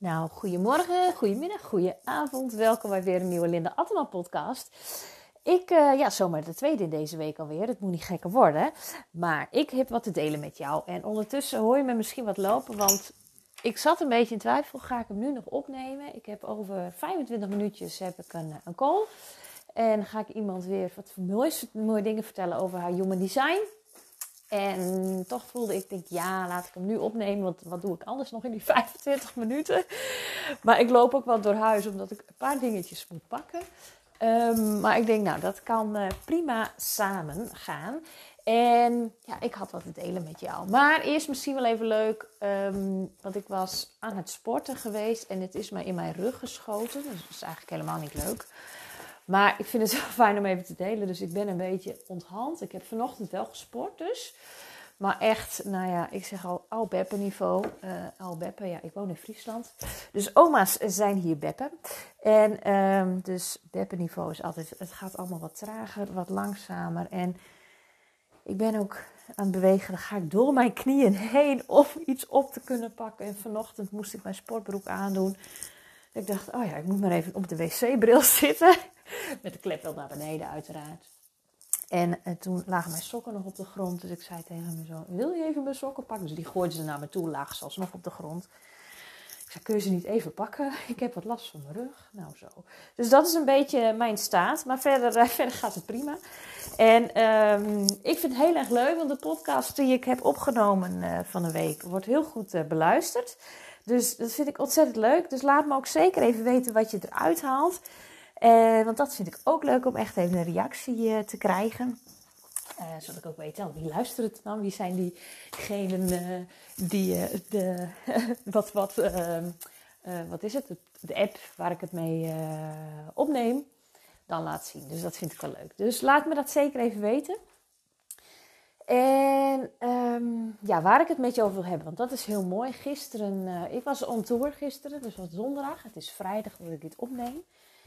Nou, goedemorgen, goedemiddag, goedenavond. Welkom bij weer een nieuwe Linda Attema podcast. Zomaar de tweede in deze week alweer. Het moet niet gekker worden. Maar ik heb wat te delen met jou. En ondertussen hoor je me misschien wat lopen, want ik zat een beetje in twijfel. Ga ik hem nu nog opnemen? Ik heb over 25 minuutjes heb ik een call. En ga ik iemand weer wat mooie dingen vertellen over haar human design. En toch voelde ik, laat ik hem nu opnemen, want wat doe ik anders nog in die 25 minuten? Maar ik loop ook wat door huis, omdat ik een paar dingetjes moet pakken. Maar ik denk, dat kan prima samen gaan. En ja, ik had wat te delen met jou. Maar eerst misschien wel even leuk, want ik was aan het sporten geweest en het is mij in mijn rug geschoten. Dus dat is eigenlijk helemaal niet leuk. Maar ik vind het wel fijn om even te delen. Dus ik ben een beetje onthand. Ik heb vanochtend wel gesport dus. Maar echt, ik zeg al beppe niveau. Beppe, ja, ik woon in Friesland. Dus oma's zijn hier beppen. En dus beppe niveau is altijd, het gaat allemaal wat trager, wat langzamer. En ik ben ook aan het bewegen. Dan ga ik door mijn knieën heen om iets op te kunnen pakken. En vanochtend moest ik mijn sportbroek aandoen. Ik dacht, ik moet maar even op de wc-bril zitten. Met de klep wel naar beneden uiteraard. En toen lagen mijn sokken nog op de grond. Dus ik zei tegen mijn zoon, wil je even mijn sokken pakken? Dus die gooide ze naar me toe, lagen ze alsnog op de grond. Ik zei, kun je ze niet even pakken? Ik heb wat last van mijn rug. Nou zo. Dus dat is een beetje mijn staat. Maar verder gaat het prima. En ik vind het heel erg leuk. Want de podcast die ik heb opgenomen van de week wordt heel goed beluisterd. Dus dat vind ik ontzettend leuk. Dus laat me ook zeker even weten wat je eruit haalt. Want dat vind ik ook leuk om echt even een reactie te krijgen. Zodat ik ook weet, wie luistert het dan? Wie zijn diegenen die wat is het? De app waar ik het mee opneem, dan laat zien. Dus dat vind ik wel leuk. Dus laat me dat zeker even weten. En waar ik het met je over wil hebben, want dat is heel mooi. Gisteren, ik was on tour gisteren, dus was donderdag. Het is vrijdag dat ik dit opneem.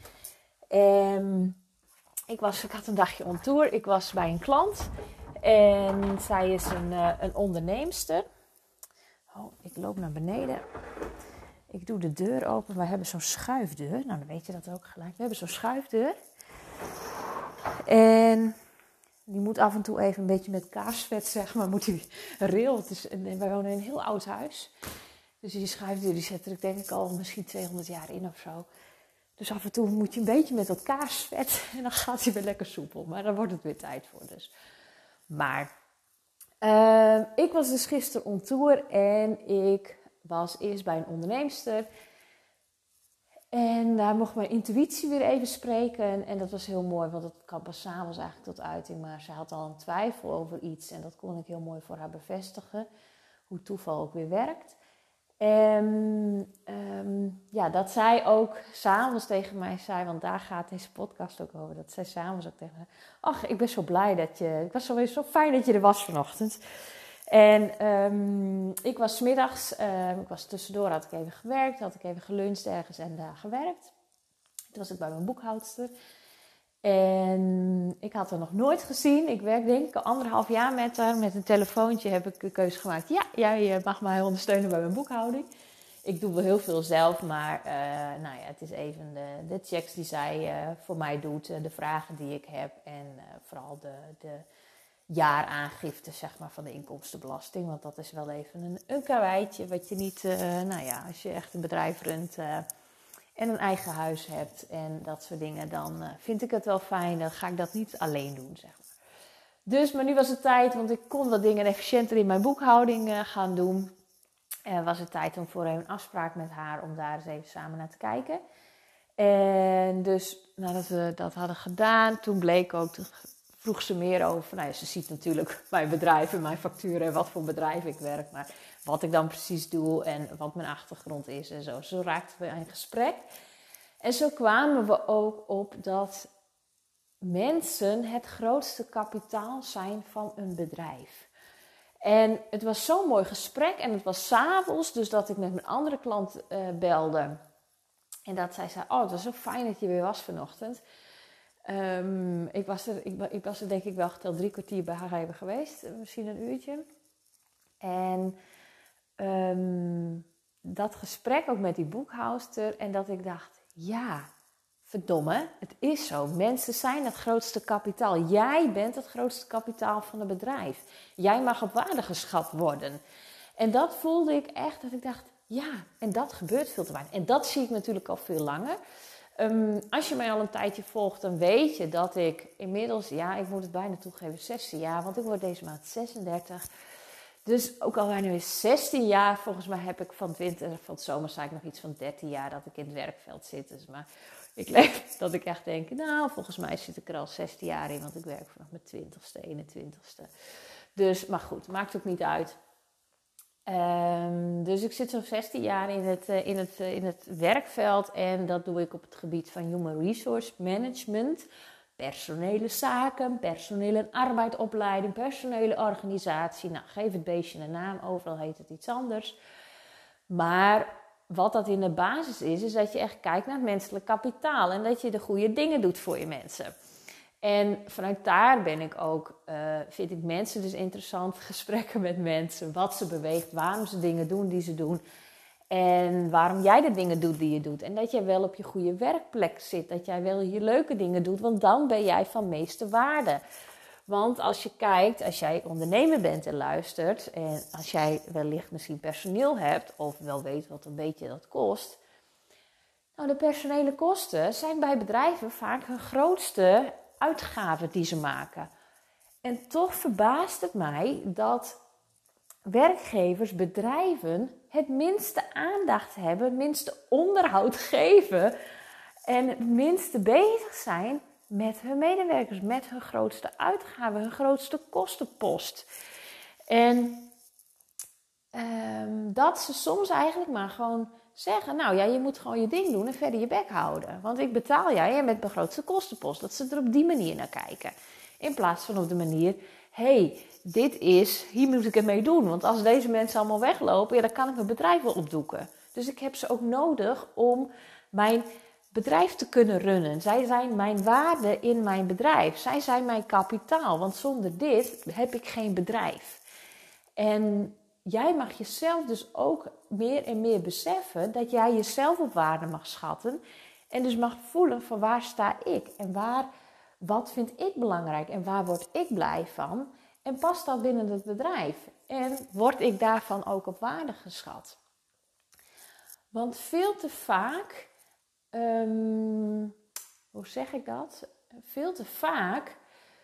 Ik had een dagje on tour. Ik was bij een klant. En zij is een onderneemster. Oh, ik loop naar beneden. Ik doe de deur open. Wij hebben zo'n schuifdeur. Nou, dan weet je dat ook gelijk. We hebben zo'n schuifdeur. En die moet af en toe even een beetje met kaarsvet, zeg maar. Moet die rail. Wij wonen in een heel oud huis. Dus die schuifdeur die zet er, ik denk al misschien 200 jaar in of zo. Dus af en toe moet je een beetje met dat kaarsvet en dan gaat hij weer lekker soepel. Maar dan wordt het weer tijd voor dus. Maar ik was dus gisteren on tour en ik was eerst bij een onderneemster. En daar mocht mijn intuïtie weer even spreken. En dat was heel mooi, want het kwam pas 's avonds eigenlijk tot uiting. Maar ze had al een twijfel over iets en dat kon ik heel mooi voor haar bevestigen. Hoe toeval ook weer werkt. En dat zij ook 's avonds tegen mij zei, want daar gaat deze podcast ook over, dat zij 's avonds ook tegen mij, ach, ik ben zo blij ik was zo fijn dat je er was vanochtend. En ik was 's middags, ik was tussendoor, had ik even gewerkt, had ik even geluncht ergens en daar gewerkt. Toen was ik bij mijn boekhoudster. En ik had haar nog nooit gezien. Ik werk denk ik al 1,5 jaar met haar. Met een telefoontje heb ik de keuze gemaakt. Ja, jij mag mij ondersteunen bij mijn boekhouding. Ik doe wel heel veel zelf, maar het is even de checks die zij voor mij doet. De vragen die ik heb en vooral de jaaraangifte, zeg maar, van de inkomstenbelasting. Want dat is wel even een karweitje wat je niet, als je echt een bedrijf runt en een eigen huis hebt en dat soort dingen, dan vind ik het wel fijn. Dan ga ik dat niet alleen doen, zeg maar. Dus, maar nu was het tijd, want ik kon wat dingen efficiënter in mijn boekhouding gaan doen. Was het tijd om voor een afspraak met haar om daar eens even samen naar te kijken. En dus nadat we dat hadden gedaan, toen bleek ook, vroeg ze meer over. Ze ziet natuurlijk mijn bedrijf en mijn facturen en wat voor bedrijf ik werk. Maar wat ik dan precies doe en wat mijn achtergrond is en zo. Zo raakten we in gesprek. En zo kwamen we ook op dat mensen het grootste kapitaal zijn van een bedrijf. En het was zo'n mooi gesprek en het was 's avonds, dus dat ik met mijn andere klant belde. En dat zij zei, het was zo fijn dat je weer was vanochtend. Ik was er denk ik wel geteld 3 kwartier bij haar even geweest, misschien een uurtje. En dat gesprek ook met die boekhoudster. En dat ik dacht, ja, verdomme, het is zo. Mensen zijn het grootste kapitaal. Jij bent het grootste kapitaal van het bedrijf. Jij mag op waarde geschat worden. En dat voelde ik echt, dat ik dacht, ja, en dat gebeurt veel te weinig. En dat zie ik natuurlijk al veel langer. Als je mij al een tijdje volgt, dan weet je dat ik inmiddels, ja, ik moet het bijna toegeven, 16 jaar, want ik word deze maand 36. Dus ook al nu is 16 jaar, volgens mij heb ik van het zomer zei ik nog iets van 13 jaar dat ik in het werkveld zit. Dus maar ik leef dat ik echt denk, nou, volgens mij zit ik er al 16 jaar in, want ik werk vanaf mijn 20ste, 21ste. Dus, maar goed, maakt ook niet uit. Dus ik zit zo'n 16 jaar in het werkveld en dat doe ik op het gebied van Human Resource Management, personele zaken, personeel- en arbeidsopleiding, personele organisatie. Nou, geef het beestje een naam, overal heet het iets anders. Maar wat dat in de basis is dat je echt kijkt naar het menselijk kapitaal en dat je de goede dingen doet voor je mensen. En vanuit daar vind ik mensen dus interessant, gesprekken met mensen, wat ze beweegt, waarom ze dingen doen die ze doen en waarom jij de dingen doet die je doet. En dat jij wel op je goede werkplek zit, dat jij wel je leuke dingen doet, want dan ben jij van meeste waarde. Want als je kijkt, als jij ondernemer bent en luistert en als jij wellicht misschien personeel hebt of wel weet wat een beetje dat kost. Nou, de personele kosten zijn bij bedrijven vaak hun grootste uitgaven die ze maken. En toch verbaast het mij dat werkgevers, bedrijven het minste aandacht hebben, het minste onderhoud geven en het minste bezig zijn met hun medewerkers, met hun grootste uitgaven, hun grootste kostenpost. En dat ze soms eigenlijk maar gewoon zeggen, nou ja, je moet gewoon je ding doen en verder je bek houden. Want ik betaal jij met mijn grootste kostenpost. Dat ze er op die manier naar kijken. In plaats van op de manier, hier moet ik het mee doen. Want als deze mensen allemaal weglopen, ja, dan kan ik mijn bedrijf wel opdoeken. Dus ik heb ze ook nodig om mijn bedrijf te kunnen runnen. Zij zijn mijn waarde in mijn bedrijf. Zij zijn mijn kapitaal. Want zonder dit heb ik geen bedrijf. En jij mag jezelf dus ook meer en meer beseffen dat jij jezelf op waarde mag schatten. En dus mag voelen van waar sta ik en wat vind ik belangrijk en waar word ik blij van. En past dat binnen het bedrijf? En word ik daarvan ook op waarde geschat? Want veel te vaak, hoe zeg ik dat? Veel te vaak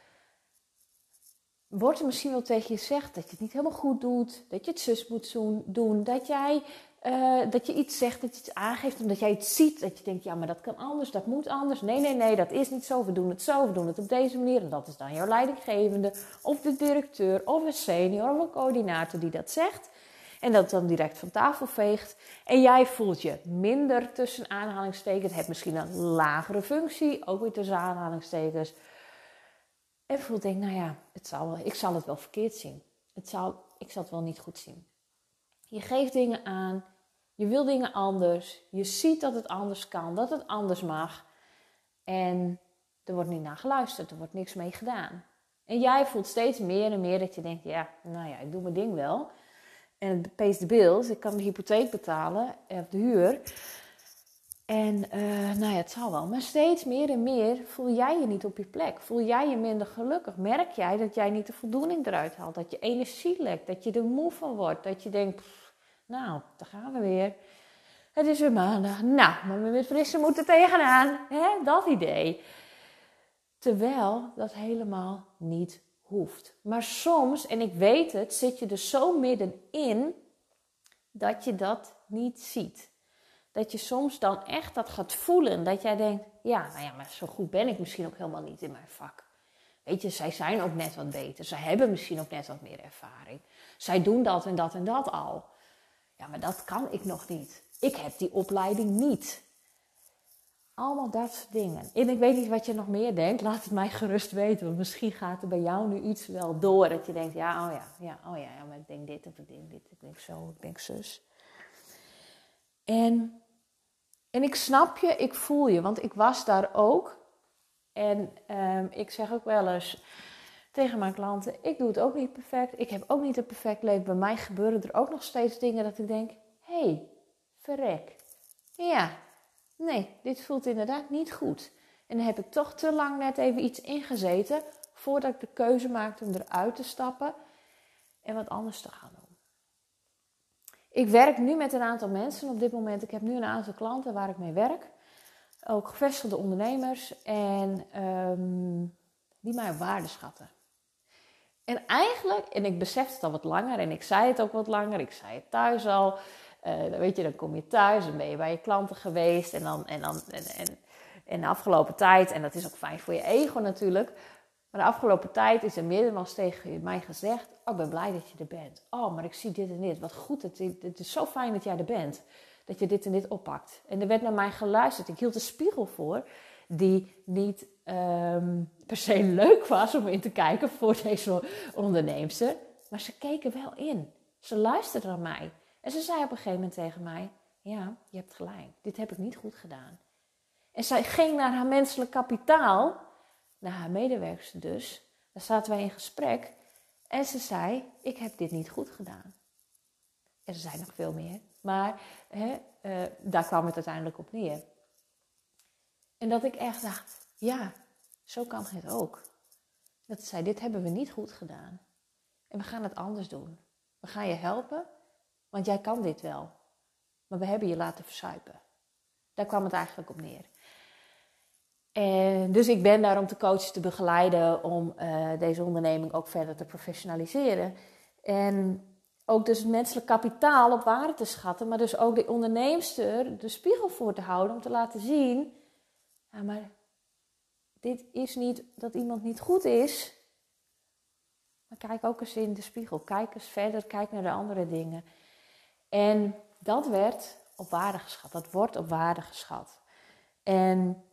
wordt er misschien wel tegen je gezegd dat je het niet helemaal goed doet, dat je het zus moet doen, dat je iets zegt, dat je iets aangeeft, omdat jij het ziet, dat je denkt, ja, maar dat kan anders, dat moet anders. Nee, dat is niet zo, we doen het zo, we doen het op deze manier. En dat is dan jouw leidinggevende, of de directeur, of een senior, of een coördinator die dat zegt. En dat dan direct van tafel veegt. En jij voelt je minder tussen aanhalingstekens, hebt misschien een lagere functie, ook weer tussen aanhalingstekens. En voelt denk, nou ja, ik zal het wel verkeerd zien. Ik zal het wel niet goed zien. Je geeft dingen aan, je wil dingen anders, je ziet dat het anders kan, dat het anders mag. En er wordt niet naar geluisterd, er wordt niks mee gedaan. En jij voelt steeds meer en meer dat je denkt, ja, nou ja, ik doe mijn ding wel. En het pays the bills, ik kan de hypotheek betalen, of de huur. En nou ja, het zal wel. Maar steeds meer en meer voel jij je niet op je plek. Voel jij je minder gelukkig. Merk jij dat jij niet de voldoening eruit haalt. Dat je energie lekt. Dat je er moe van wordt. Dat je denkt, nou, daar gaan we weer. Het is weer maandag. Nou, maar met frisse moeten tegenaan. Hè? Dat idee. Terwijl dat helemaal niet hoeft. Maar soms, en ik weet het, zit je er zo middenin dat je dat niet ziet. Dat je soms dan echt dat gaat voelen. Dat jij denkt, ja, nou ja, maar zo goed ben ik misschien ook helemaal niet in mijn vak. Weet je, zij zijn ook net wat beter. Zij hebben misschien ook net wat meer ervaring. Zij doen dat en dat en dat al. Ja, maar dat kan ik nog niet. Ik heb die opleiding niet. Allemaal dat soort dingen. En ik weet niet wat je nog meer denkt. Laat het mij gerust weten. Want misschien gaat er bij jou nu iets wel door. Dat je denkt, ja, maar ik denk dit of ik denk dit. Ik denk zo, ik denk zus. En ik snap je, ik voel je, want ik was daar ook. En ik zeg ook wel eens tegen mijn klanten, ik doe het ook niet perfect. Ik heb ook niet een perfect leven. Bij mij gebeuren er ook nog steeds dingen dat ik denk, hey, verrek. Ja, nee, dit voelt inderdaad niet goed. En dan heb ik toch te lang net even iets ingezeten voordat ik de keuze maakte om eruit te stappen en wat anders te gaan doen. Ik werk nu met een aantal mensen op dit moment. Ik heb nu een aantal klanten waar ik mee werk. Ook gevestigde ondernemers en die mij op waarde schatten. En eigenlijk, en ik besef het al wat langer en ik zei het ook wat langer. Ik zei het thuis al. Dan kom je thuis en ben je bij je klanten geweest. En de afgelopen tijd, en dat is ook fijn voor je ego natuurlijk. Maar de afgelopen tijd is er meermaals tegen mij gezegd: oh, ik ben blij dat je er bent. Oh, maar ik zie dit en dit. Wat goed, het is zo fijn dat jij er bent. Dat je dit en dit oppakt. En er werd naar mij geluisterd. Ik hield een spiegel voor die niet per se leuk was om in te kijken voor deze onderneemster. Maar ze keken wel in. Ze luisterde naar mij. En ze zei op een gegeven moment tegen mij: ja, je hebt gelijk. Dit heb ik niet goed gedaan. En zij ging naar haar menselijk kapitaal, naar haar medewerkster dus. Daar zaten wij in gesprek. En ze zei: ik heb dit niet goed gedaan. En ze zei nog veel meer. Maar daar kwam het uiteindelijk op neer. En dat ik echt dacht: ja, zo kan het ook. Dat ze zei: dit hebben we niet goed gedaan. En we gaan het anders doen. We gaan je helpen, want jij kan dit wel. Maar we hebben je laten verzuipen. Daar kwam het eigenlijk op neer. En dus ik ben daar om te coachen, te begeleiden, om deze onderneming ook verder te professionaliseren. En ook dus het menselijk kapitaal op waarde te schatten, maar dus ook de onderneemster de spiegel voor te houden om te laten zien: ja, maar dit is niet dat iemand niet goed is. Maar kijk ook eens in de spiegel, kijk eens verder, kijk naar de andere dingen. En dat werd op waarde geschat, dat wordt op waarde geschat. En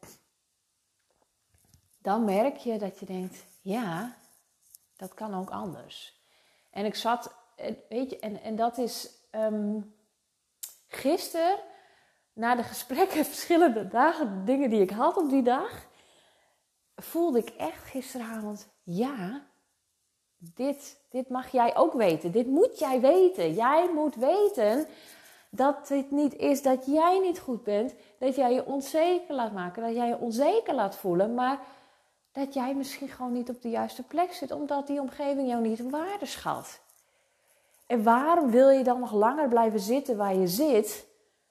dan merk je dat je denkt: ja, dat kan ook anders. En ik zat, weet je, en dat is gisteren, na de gesprekken, verschillende dagen, dingen die ik had op die dag, voelde ik echt gisteravond: ja, dit mag jij ook weten. Dit moet jij weten. Jij moet weten dat het niet is dat jij niet goed bent, dat jij je onzeker laat maken, dat jij je onzeker laat voelen, maar dat jij misschien gewoon niet op de juiste plek zit, omdat die omgeving jou niet op waarde schat. En waarom wil je dan nog langer blijven zitten waar je zit?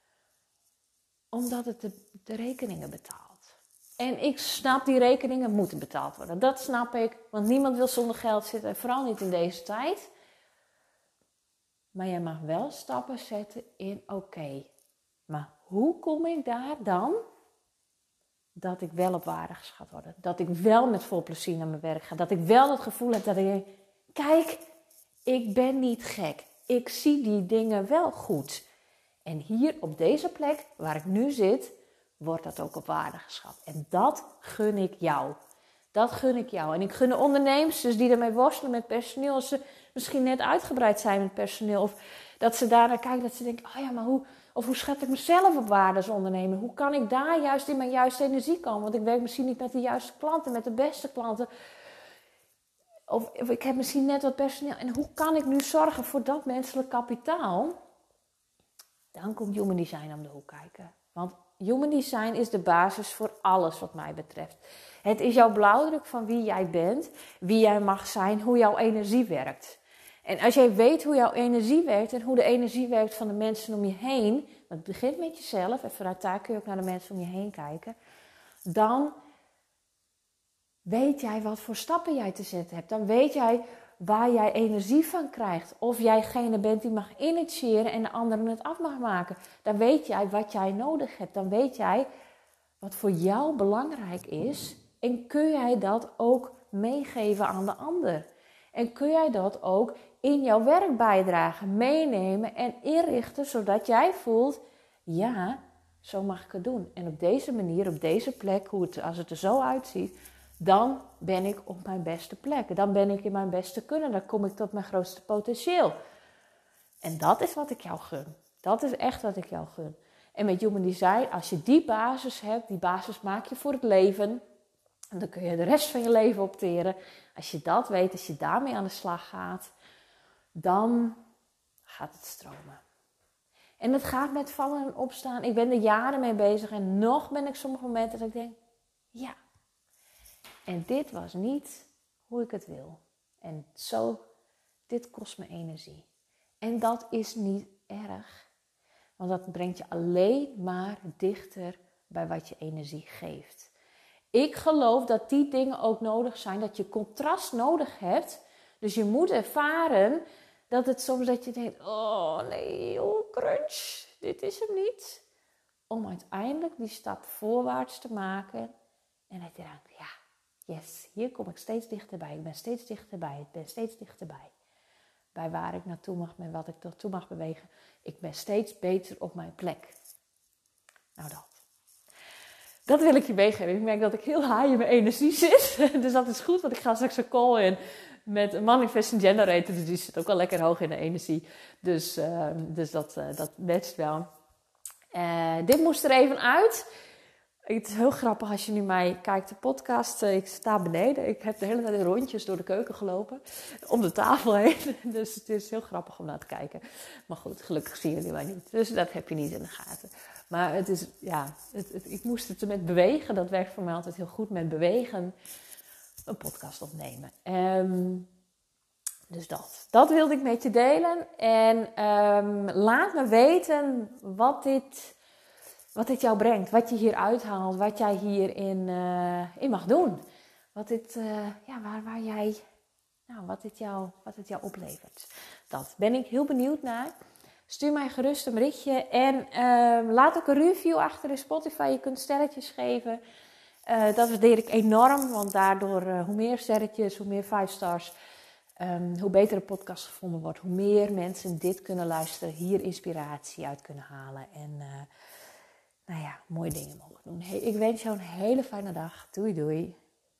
Omdat het de rekeningen betaalt. En ik snap, die rekeningen moeten betaald worden. Dat snap ik, want niemand wil zonder geld zitten, en vooral niet in deze tijd. Maar je mag wel stappen zetten in oké, maar hoe kom ik daar dan dat ik wel op waarde geschat word? Dat ik wel met vol plezier naar mijn werk ga. Dat ik wel het gevoel heb dat ik, kijk, ik ben niet gek. Ik zie die dingen wel goed. En hier op deze plek waar ik nu zit, wordt dat ook op waarde geschat. En dat gun ik jou. Dat gun ik jou. En ik gun de ondernemers die ermee worstelen met personeel, als ze misschien net uitgebreid zijn met personeel, of dat ze daarnaar kijken, dat ze denken: oh ja, maar hoe schat ik mezelf op waarde als ondernemer? Hoe kan ik daar juist in mijn juiste energie komen? Want ik werk misschien niet met de juiste klanten, met de beste klanten. Of ik heb misschien net wat personeel. En hoe kan ik nu zorgen voor dat menselijk kapitaal? Dan komt Human Design om de hoek kijken. Want Human Design is de basis voor alles wat mij betreft. Het is jouw blauwdruk van wie jij bent, wie jij mag zijn, hoe jouw energie werkt. En als jij weet hoe jouw energie werkt en hoe de energie werkt van de mensen om je heen, want het begint met jezelf en vanuit daar kun je ook naar de mensen om je heen kijken, dan weet jij wat voor stappen jij te zetten hebt. Dan weet jij waar jij energie van krijgt. Of jijgene bent die mag initiëren en de anderen het af mag maken. Dan weet jij wat jij nodig hebt. Dan weet jij wat voor jou belangrijk is. En kun jij dat ook meegeven aan de ander. En kun jij dat ook in jouw werk bijdragen, meenemen en inrichten. Zodat jij voelt: ja, zo mag ik het doen. En op deze manier, op deze plek, als het er zo uitziet, dan ben ik op mijn beste plek. Dan ben ik in mijn beste kunnen. Dan kom ik tot mijn grootste potentieel. En dat is wat ik jou gun. Dat is echt wat ik jou gun. En met Human Design, als je die basis hebt, die basis maak je voor het leven. En dan kun je de rest van je leven opteren. Als je dat weet, als je daarmee aan de slag gaat, dan gaat het stromen. En het gaat met vallen en opstaan. Ik ben er jaren mee bezig en nog ben ik sommige momenten dat ik denk, ja. En dit was niet hoe ik het wil. En zo, dit kost me energie. En dat is niet erg. Want dat brengt je alleen maar dichter bij wat je energie geeft. Ik geloof dat die dingen ook nodig zijn, dat je contrast nodig hebt. Dus je moet ervaren dat het soms dat je denkt, oh nee, oh crunch, dit is hem niet. Om uiteindelijk die stap voorwaarts te maken. En dat je denkt, ja, yes, hier kom ik steeds dichterbij. Ik ben steeds dichterbij, ik ben steeds dichterbij. Bij waar ik naartoe mag, met wat ik naartoe mag bewegen. Ik ben steeds beter op mijn plek. Nou dat. Dat wil ik je meegeven. Ik merk dat ik heel high in mijn energie zit. Dus dat is goed, want ik ga straks een call in met een Manifesting Generator. Dus die zit ook wel lekker hoog in de energie. Dus dat matcht wel. Dit moest er even uit. Het is heel grappig als je nu mij kijkt, de podcast. Ik sta beneden. Ik heb de hele tijd rondjes door de keuken gelopen. Om de tafel heen. Dus het is heel grappig om naar te kijken. Maar goed, gelukkig zien jullie mij niet. Dus dat heb je niet in de gaten. Maar het is, ja, ik moest het met bewegen. Dat werkt voor mij altijd heel goed, met bewegen. Een podcast opnemen. Dus dat wilde ik met je delen. En laat me weten wat dit jou brengt. Wat je hier uithaalt. Wat jij hierin in mag doen. Wat dit jou oplevert. Dat ben ik heel benieuwd naar. Stuur mij gerust een berichtje. En laat ook een review achter in Spotify. Je kunt sterretjes geven. Dat waardeer ik enorm. Want daardoor, hoe meer sterretjes, hoe meer 5 stars... hoe beter de podcast gevonden wordt. Hoe meer mensen dit kunnen luisteren. Hier inspiratie uit kunnen halen. En mooie dingen mogen doen. Hey, ik wens jou een hele fijne dag. Doei doei.